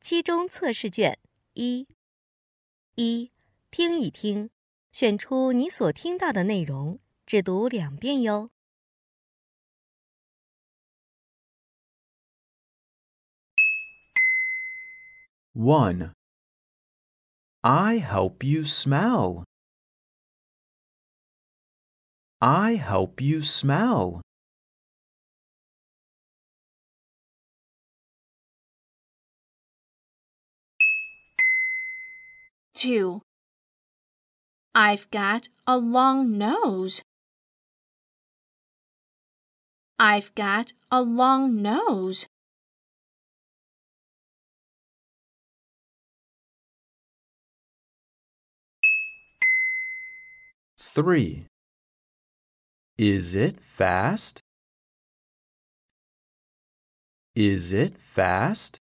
期中测试卷一，听一听，选出你所听到的内容，只读2遍哟。 1. I help you smell. I help you smell. 2. I've got a long nose. I've got a long nose. 3. Is it fast? Is it fast?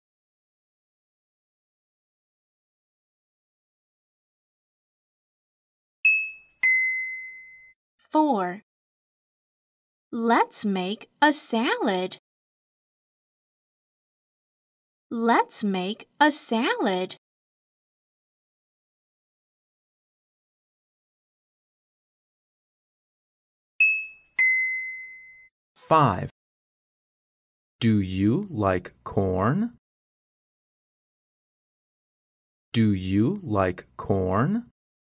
4. Let's make a salad. Let's make a salad. 5. Do you like corn? Do you like corn?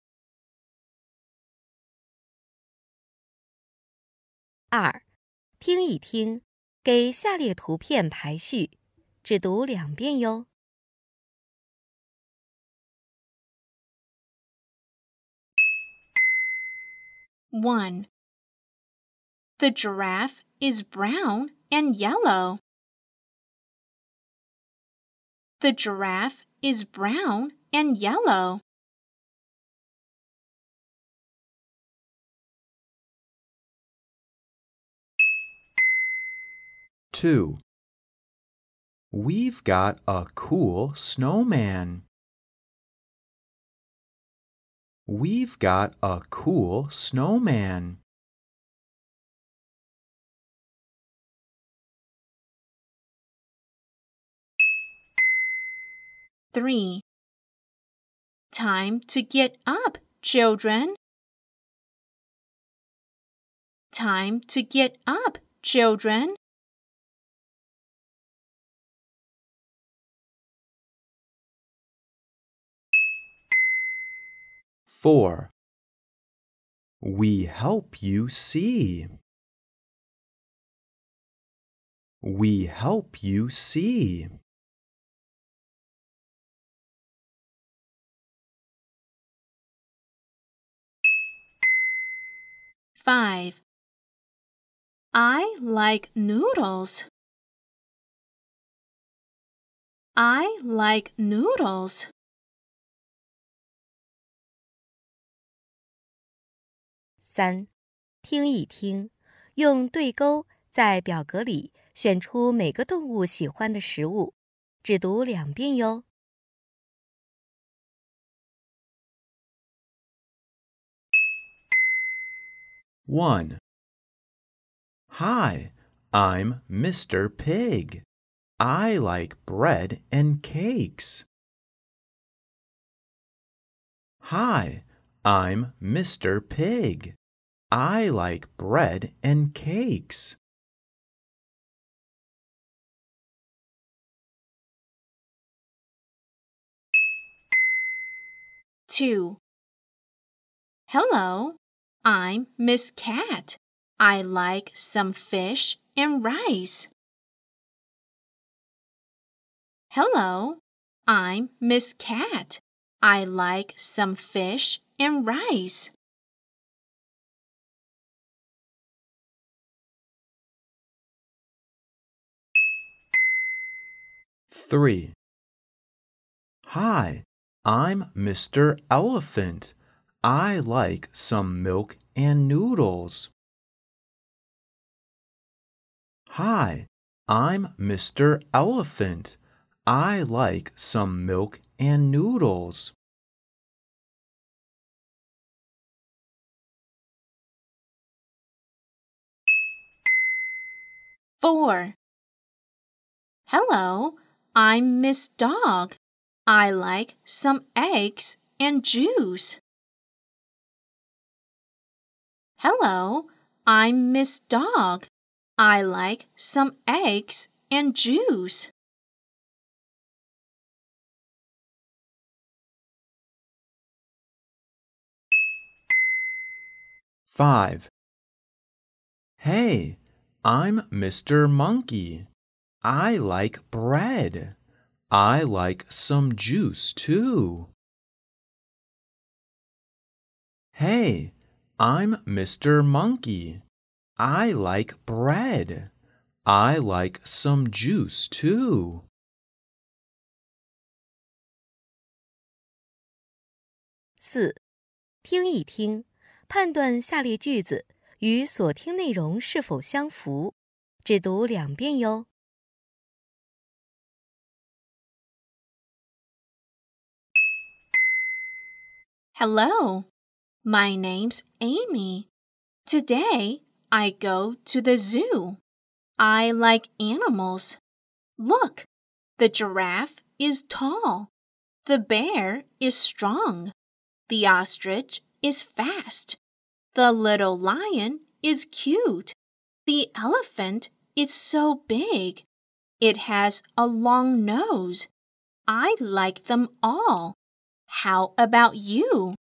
2. 听一听，给下列图片排序，只读2遍哟。 1. The giraffe is brown and yellow. The giraffe is brown and yellow. 2. We've got a cool snowman. We've got a cool snowman. 3. Time to get up, children. Time to get up, children. 4. We help you see. We help you see. 5. I like noodles. I like noodles. 3. 听一听，用对勾在表格里选出每个动物喜欢的食物，只读2遍哟。 1. Hi, I'm Mr. Pig. I like bread and cakes. Hi, I'm Mr. Pig. I like bread and cakes. 2. Hello, I'm Miss Cat. I like some fish and rice. Hello, I'm Miss Cat. I like some fish and rice. 3. Hi, I'm Mr. Elephant. I like some milk and noodles. Hi, I'm Mr. Elephant. I like some milk and noodles. 4. Hello, I'm Miss Dog. I like some eggs and juice. Hello, I'm Miss Dog. I like some eggs and juice. Five. Hey, I'm Mr. Monkey. I like bread. I like some juice too. Hey, I'm Mr. Monkey. I like bread. I like some juice too. 4. 听一听，判断下列句子与所听内容是否相符，只读2遍哟。 Hello, my name's Amy. Today I go to the zoo. I like animals. Look, the giraffe is tall. The bear is strong. The ostrich is fast. The little lion is cute. The elephant is so big. It has a long nose. I like them all. How about you?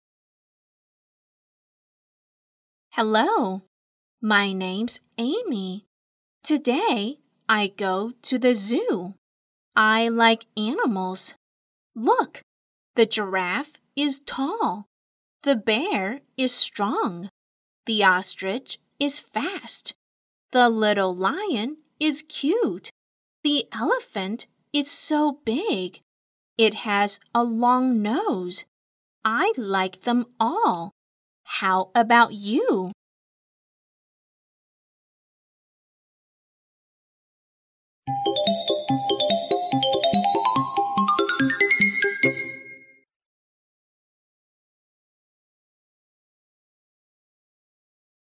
Hello, my name's Amy. Today I go to the zoo. I like animals. Look, the giraffe is tall. The bear is strong. The ostrich is fast. The little lion is cute. The elephant is so big. It has a long nose. I like them all. How about you?